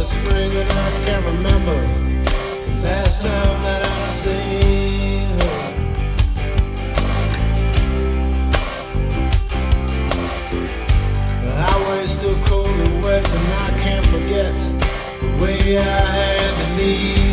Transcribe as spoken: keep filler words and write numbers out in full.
spring and I can't remember the last time that I seen her. The highway's still cold and wet, and I can't forget the way I had to leave.